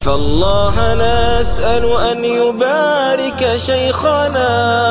فالله نسأل أن يبارك شيخنا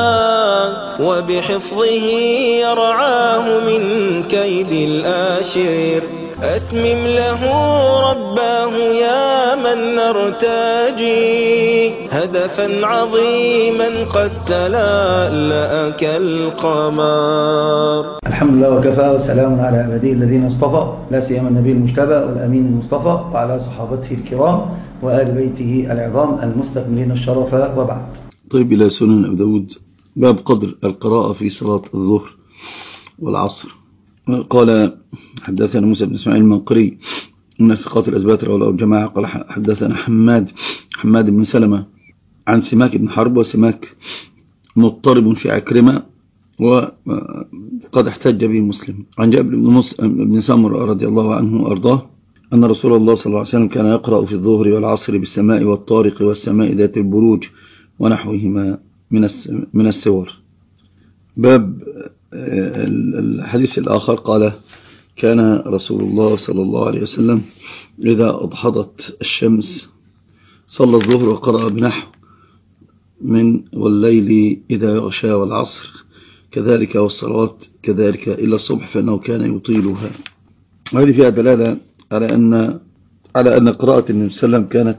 وبحفظه يرعاه من كيد الآشر. أتمم له رباه يا من نرتجي هدفا عظيما قد تلألأ كالقمر. الحمد لله وكفى وسلام على عباده الذين اصطفى، لا سيما النبي المجتبى والأمين المصطفى وعلى صحابته الكرام وآل بيته العظام المستكملين الشرف، وبعد. طيب، إلى سنن أبي داود، باب قدر القراءة في صلاة الظهر والعصر. قال حدثنا موسى بن إسماعيل المنقري من الثقات الأثبات رواه الجماعة. قال حدثنا حماد بن سلمة عن سماك بن حرب، وسماك مضطرب في عكرمة وقد احتج به مسلم. عن جابر بن سمرة رضي الله عنه وأرضاه أن رسول الله صلى الله عليه وسلم كان يقرأ في الظهر والعصر بالسماء والطارق والسماء ذات البروج ونحوهما من السور. باب الحديث الآخر قال كان رسول الله صلى الله عليه وسلم إذا أضحضت الشمس صلى الظهر وقرأ بنحو من والليل إذا يغشى والعصر كذلك والصلوات كذلك إلى الصبح فإنه كان يطيلها. وهذه فيها دلالة على أن قراءة النبي صلى الله عليه وسلم كانت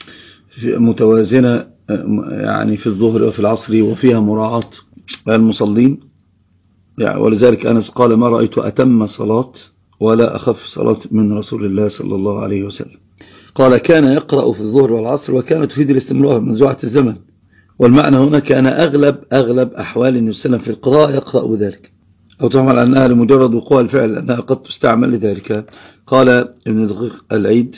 متوازنة، يعني في الظهر وفي العصر، وفيها مراعاة المصلين. يعني ولذلك أنس قال ما رأيت أتم صلاة ولا أخف صلاة من رسول الله صلى الله عليه وسلم. قال كان يقرأ في الظهر والعصر، وكانت تفيد الاستمرار منزوعة الزمن. والمعنى هنا كان أغلب أحوال النبي صلى الله عليه وسلم في القراءة يقرأ بذلك، أو تعمل أنها لمجرد وقوع الفعل لأنها قد تستعمل لذلك. قال ابن دقيق العيد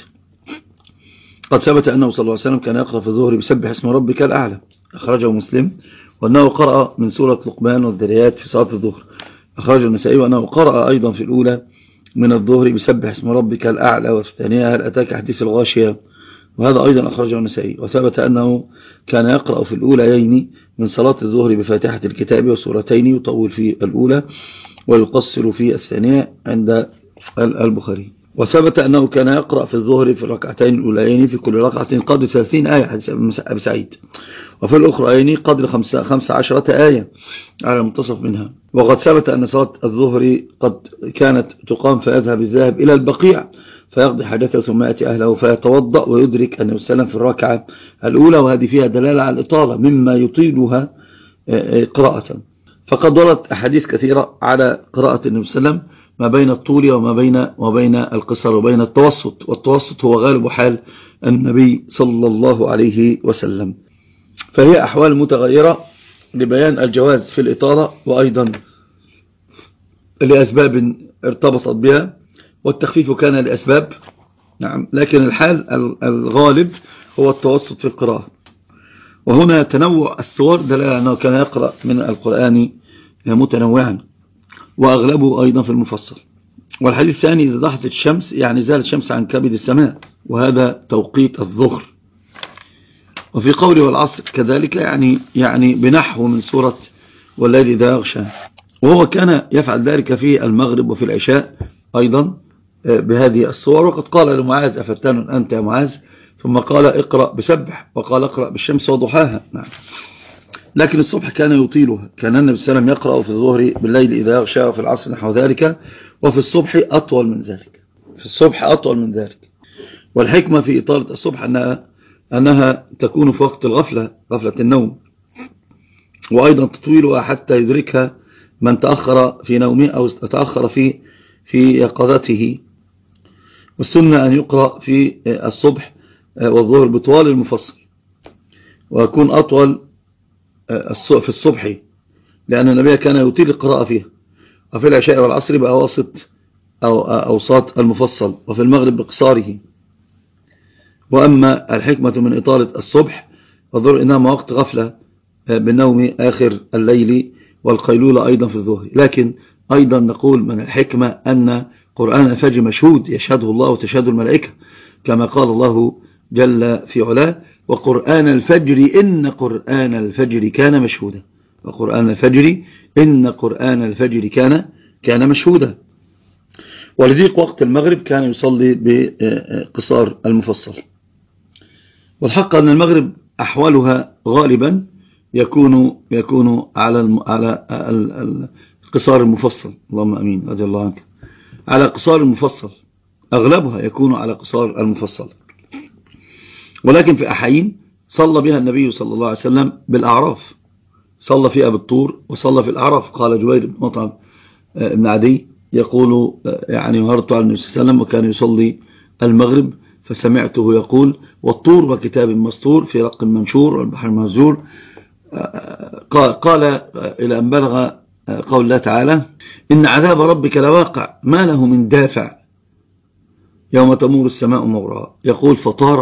قد ثبت أنه صلى الله عليه وسلم كان يقرأ في الظهر بسبح اسم ربك الأعلى، أخرجه مسلم، وأنه قرأ من سورة لقمان والذريات في صلاة الظهر، أخرجه النسائي، وأنه قرأ أيضا في الأولى من الظهر بسبح اسم ربك الأعلى، وفي الثانية هل أتاك حديث الغاشية، وهذا أيضا أخرجه النسائي. وثبت أنه كان يقرأ في الأوليين من صلاة الظهر بفاتحة الكتاب وسورتين، يطول في الأولى ويقصر في الثانية عند البخاري. وثبت أنه كان يقرأ في الظهر في الركعتين الأوليين في كل ركعة قدر 30 آية حديث أبي سعيد، وفي الأخرين قدر 15 آية على منتصف منها. وقد ثبت أن صلاة الظهر قد كانت تقام فيذهب الذاهب إلى البقيع فيقضي حاجته ثم يأتي أهله فيتوضأ ويدرك النبي صلى الله عليه وسلم في الركعة الأولى، وهذه فيها دلالة على الإطالة مما يطيلها قراءة. فقد وردت أحاديث كثيرة على قراءة النبي صلى الله عليه وسلم ما بين الطول وما بين القصر وبين التوسط، والتوسط هو غالب حال النبي صلى الله عليه وسلم. فهي أحوال متغيرة لبيان الجواز في الإطالة، وأيضا لأسباب ارتبطت بها، والتخفيف كان لأسباب، نعم، لكن الحال الغالب هو التوسط في القراءة. وهنا تنوع السور دلالة أنه كان يقرأ من القرآن متنوعا، وأغلبه أيضا في المفصل. والحديث الثاني إذا ضحت الشمس يعني زالت الشمس عن كبد السماء، وهذا توقيت الظهر. وفي قوله والعصر كذلك يعني بنحو من سورة والليل إذا يغشى، وهو كان يفعل ذلك في المغرب وفي العشاء أيضا بهذه الصور. وقد قال لمعاذ أفتان أنت يا معاذ، ثم قال اقرأ بسبح، وقال اقرأ بالشمس وضحاها. نعم. لكن الصبح كان يطيلها، كان النبي صلى الله عليه وسلم يقرأ في الظهر بالليل إذا يغشى، وفي العصر نحو ذلك، وفي الصبح أطول من ذلك. والحكمة في إطالة الصبح أنها تكون في وقت غفلة النوم، وأيضا تطويلها حتى يدركها من تأخر في نومه أو تأخر في يقظته. والسنة أن يقرأ في الصبح والظهر بطوال المفصل، ويكون أطول في الصبح لأن النبي كان يطيل القراءة فيها، وفي العشاء والعصر بأواسط أو أوساط المفصل، وفي المغرب بقصاره. وأما الحكمة من إطالة الصبح والظهر إنما وقت غفلة بالنوم آخر الليل، والقيلولة أيضا في الظهر. لكن أيضا نقول من الحكمة أن قرآن الفجر مشهود يشهده الله وتشهده الملائكة، كما قال الله جل في علاه وقرآن الفجر إن قرآن الفجر كان مشهودا، وقرآن الفجر إن قرآن الفجر كان مشهودا. ولذلك وقت المغرب كان يصلي بقصار المفصل. والحق أن المغرب أحوالها غالبا يكون على القصار المفصل، اللهم أمين رضي الله عنك، على قصار المفصل، أغلبها يكون على قصار المفصل. ولكن في أحايين صلى بها النبي صلى الله عليه وسلم بالأعراف، صلى فيها بالطور وصلى في الأعراف. قال جوير بن مطعم بن عدي يقول يعني مررت على النبي صلى الله عليه وسلم وكان يصلي المغرب فسمعته يقول والطور وكتاب مسطور في رق منشور والبحر المهجور. قال إلى أن بلغ قول الله تعالى إن عذاب ربك لواقع ما له من دافع يوم تمور السماء مورا. يقول فطار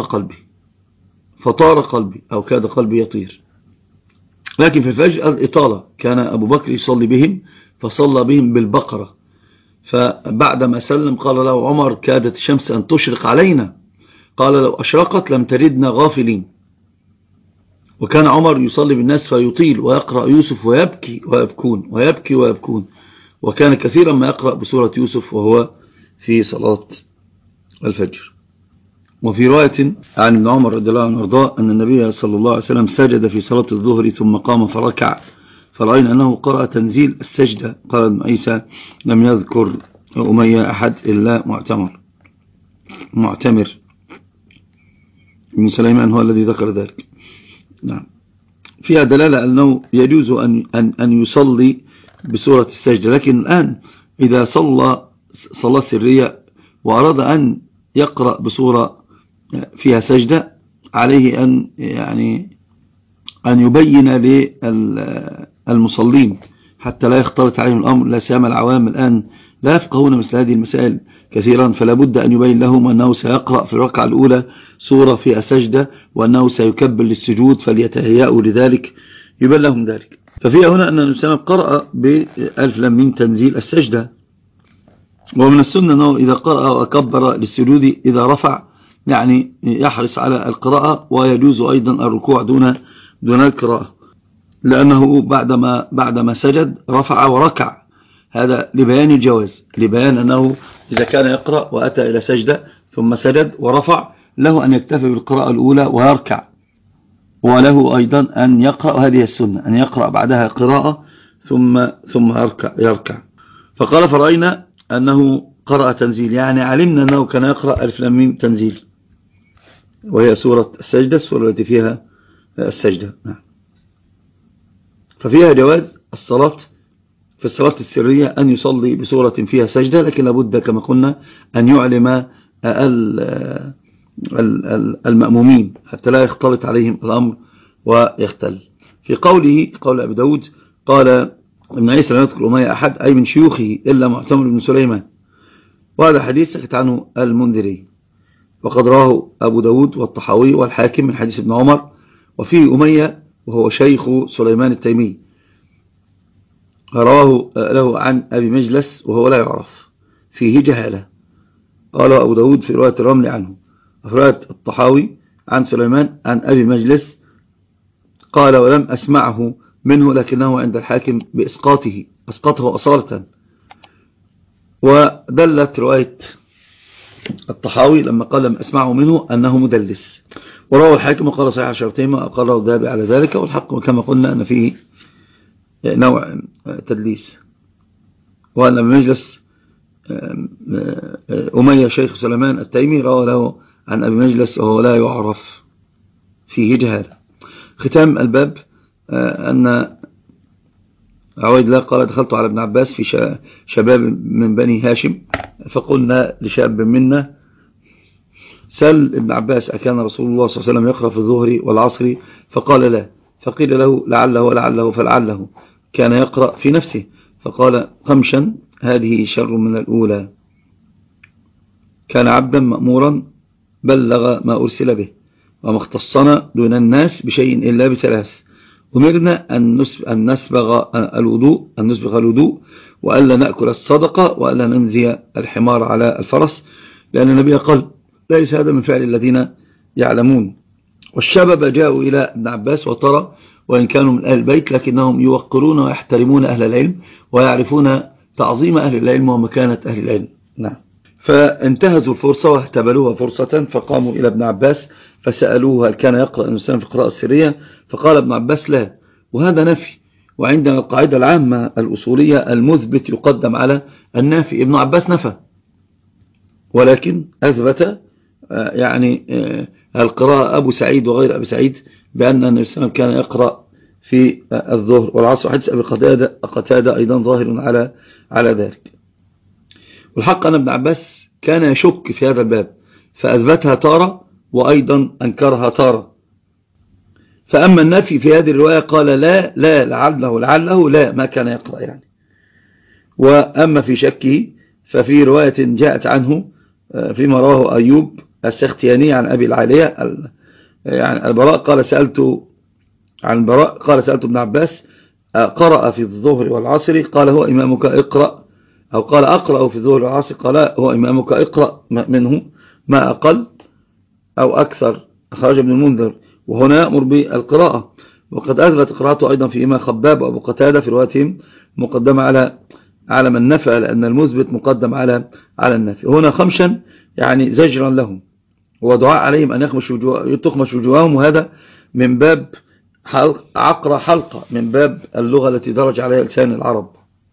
قلبي أو كاد قلبي يطير. لكن في الفجر الإطالة، كان أبو بكر يصلي بهم فصلى بهم بالبقرة، فبعدما سلم قال له عمر كادت الشمس أن تشرق علينا، قال لو أشرقت لم تردنا غافلين. وكان عمر يصلي بالناس فيطيل ويقرأ يوسف ويبكي، وكان كثيرا ما يقرأ بسورة يوسف وهو في صلاة الفجر. وفي رواية عن ابن عمر رضي الله عنه وارضاه أن النبي صلى الله عليه وسلم سجد في صلاة الظهر ثم قام فركع، فرأينا أنه قرأ تنزيل السجدة. قال ابن عيسى لم يذكر أمية أحد إلا معتمر ابن سليمان هو الذي ذكر ذلك. نعم، فيها دلالة أنه يجوز أن يصلي بسورة السجدة. لكن الآن إذا صلى صلاة سرية وأراد أن يقرأ بسورة فيها سجدة عليه أن يبين للمصلين حتى لا يختلط عليهم الأمر، لا سيما العوام الآن لا يفقهون مثل هذه المسائل كثيرا، فلا بد أن يبين لهم أنه سيقرأ في الركعة الأولى سورة فيها سجدة وأنه سيكبر للسجود فليتهيأوا لذلك، يبين لهم ذلك. ففي هنا أن النبي قرأ بألف لام ميم تنزيل السجدة. ومن السنة أنه إذا قرأ وكبر للسجود إذا رفع يعني يحرص على القراءة، ويجوز أيضا الركوع دون القراءة، لأنه بعدما سجد رفع وركع، هذا لبيان الجواز، لبيان أنه إذا كان يقرأ وأتى إلى سجدة ثم سجد ورفع له أن يكتفي بالقراءة الأولى ويركع، وله أيضا أن يقرأ، هذه السنة، أن يقرأ بعدها قراءة ثم يركع. فقال فرأينا أنه قرأ تنزيل، يعني علمنا أنه كان يقرأ ألف لام ميم تنزيل وهي سورة السجدة، السورة التي فيها السجدة. ففيها جواز الصلاة في الصلاة السرية أن يصلي بسورة فيها سجدة، لكن لابد كما قلنا أن يعلم المأمومين حتى لا يختلط عليهم الأمر ويختل. في قول أبي داود قال ابن عيسى لا يذكر أمية أحد أي من شيوخه إلا معتمر بن سليمان، وهذا حديث سكت عنه المنذري، وقد رواه أبو داود والطحاوي والحاكم من حديث ابن عمر. وفيه أمية وهو شيخ سليمان التيمي، رواه له عن أبي مجلس وهو لا يعرف، فيه جهالة. قال أبو داود في رواية الرمل عنه، وفي رواية الطحاوي عن سليمان عن أبي مجلس قال ولم أسمعه منه، لكنه عند الحاكم بإسقاطه، أسقطه أصالة. ودلت رواية الطحاوي لما قال لم أسمعه منه أنه مدلس، وروى الحاكم وقال صحيح شرطهما أقره الذهبي على ذلك. والحق كما قلنا أن فيه نوع تدليس، وأن بمجلس أمية شيخ سليمان التيمي روى له عن أبي مجلس وهو لا يعرف، فيه جهالة. ختام الباب أن عويد الله قال دخلت على ابن عباس في شباب من بني هاشم، فقلنا لشاب منا سل ابن عباس أكان رسول الله صلى الله عليه وسلم يقرأ في الظهر والعصر؟ فقال لا. فقيل له لعله فلعله كان يقرأ في نفسه، فقال قمشا هذه شر من الأولى، كان عبدا مأمورا بلغ ما أرسل به، وما اختصنا دون الناس بشيء إلا بثلاث: أمرنا أن نسبغ الوضوء، وألا نأكل الصدقة، وألا ننزي الحمار على الفرس، لأن النبي قال ليس هذا من فعل الذين يعلمون. والشباب جاءوا إلى ابن عباس وترى وإن كانوا من أهل البيت لكنهم يوقرون ويحترمون أهل العلم ويعرفون تعظيم أهل العلم ومكانة أهل العلم. نعم. فانتهزوا الفرصة واهتبلوها فرصة، فقاموا إلى ابن عباس فسألوه هل كان يقرأ النبي صلى الله عليه وسلم في القراءة السرية؟ فقال ابن عباس لا، وهذا نفي. وعندنا القاعدة العامة الأصولية المثبت يقدم على النافي. ابن عباس نفى ولكن أثبت يعني القراءة أبو سعيد وغير أبي سعيد بأن النبي صلى الله عليه وسلم كان يقرأ في الظهر والعصر. حديث أبي قتادة أيضا ظاهر على ذلك. والحق أن ابن عباس كان يشك في هذا الباب فأثبتها تارة وأيضا أنكرها تارة. فأما النفي في هذه الرواية قال لا لعله لا ما كان يقرأ يعني. وأما في شكه ففي رواية جاءت عنه فيما رواه أيوب السختياني عن أبي العالية يعني البراء قال سألت ابن عباس قرأ في الظهر والعصر؟ قال هو إمامك اقرأ، أو قال أقرأ في الظهر والعصر؟ قال هو إمامك اقرأ منه ما أقل أو أكثر. خرج ابن المنذر وهنا يأمر بالقراءة، وقد أثبت قراءته أيضا في إمام خباب وأبو قتادة في روايتهم مقدمة على من نفى، لأن المثبت مقدم على النفي. هنا خمشا يعني زجرا لهم ودعاء عليهم أن تخمش وجوههم، وهذا من باب عقر حلقة من باب اللغة التي درج عليها لسان العرب،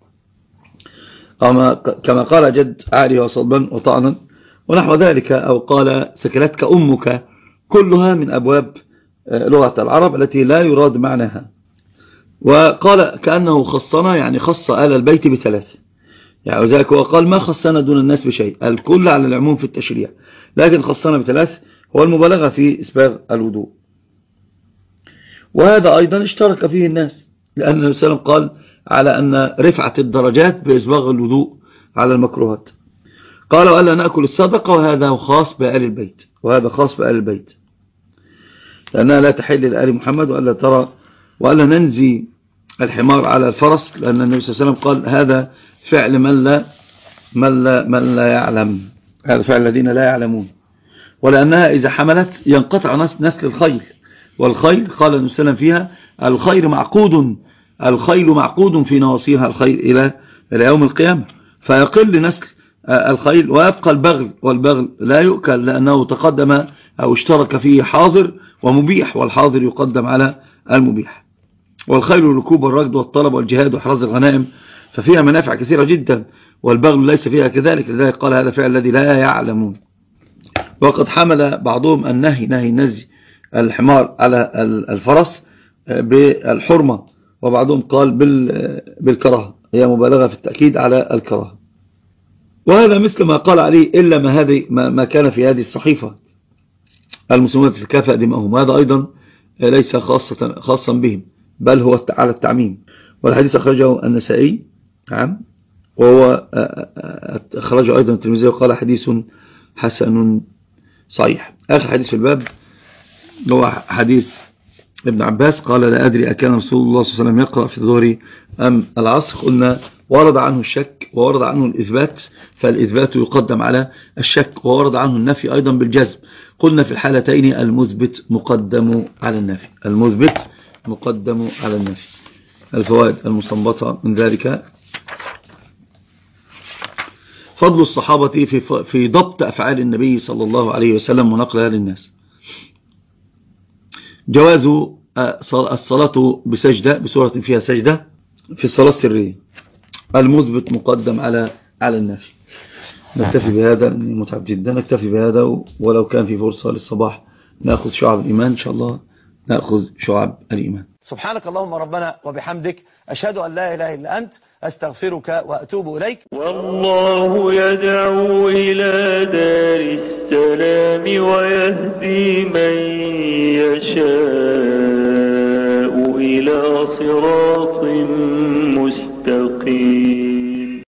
كما قال جد عالي وصلبا وطعنا ونحو ذلك، أو قال ثكلتك أمك، كلها من أبواب لغة العرب التي لا يراد معناها. وقال كأنه خصنا يعني خص آل البيت بثلاث، يعني وذلك هو قال ما خصنا دون الناس بشيء، الكل على العموم في التشريع، لكن خصنا بثلاث هو المبالغة في إسباغ الوضوء. وهذا أيضا اشترك فيه الناس، لأن النبي صلى الله عليه وسلم قال على أن رفعة الدرجات بإسباغ الوضوء على المكروهات. قال وألا نأكل الصدقة، وهذا خاص بآل البيت، وهذا خاص بآل البيت لأنها لا تحل لآل محمد. وألا ننزي الحمار على الفرس، لأن النبي صلى الله عليه وسلم قال هذا فعل من لا يعلم، هذا فعل الذين لا يعلمون. ولأنها إذا حملت ينقطع نسل الخيل، والخيل قال النبي صلى الله عليه وسلم فيها الخيل معقود في نواصيها الخيل إلى يوم القيامة، فيقل نسل الخيل ويبقى البغل، والبغل لا يؤكل لأنه تقدم أو اشترك فيه حاضر ومبيح، والحاضر يقدم على المبيح. والخيل ركوب الركض والطلب والجهاد وحراز الغنائم، ففيها منافع كثيرة جدا، والبغل ليس فيها كذلك، لذلك قال هذا فعل الذي لا يعلمون. وقد حمل بعضهم نهي نزي الحمار على الفرس بالحرمة، وبعضهم قال بالكراهة، هي مبالغة في التأكيد على الكراهة. وهذا مثل ما قال عليه إلا ما كان في هذه الصحيفة المسلمون في الكافة دماؤهم، هذا أيضا ليس خاصا بهم، بل هو على التعميم. والحديث أخرجه النسائي وهو أخرجه أيضا الترمذي وقال حديث حسن صحيح. آخر حديث في الباب هو حديث ابن عباس قال لا أدري أكان رسول الله صلى الله عليه وسلم يقرأ في الظهر أم العصر؟ قلنا ورد عنه الشك وورد عنه الإثبات، فالإثبات يقدم على الشك، وورد عنه النفي أيضا بالجزم. قلنا في الحالتين المثبت مقدم على النفي، المثبت مقدم على النفي. الفوائد المستنبطة من ذلك: فضل الصحابة في ضبط أفعال النبي صلى الله عليه وسلم ونقلها للناس. جواز الصلاة بسورة فيها سجدة في الصلاة السرية، المثبت مقدم على النفي. نكتفي بهذا، متعب جدا، نكتفي بهذا، ولو كان في فرصة للصباح نأخذ شعب الإيمان إن شاء الله، نأخذ شعب الإيمان. سبحانك اللهم ربنا وبحمدك، أشهد أن لا إله إلا أنت، أستغفرك وأتوب إليك. والله يدعو إلى دار السلام ويهدي من يشاء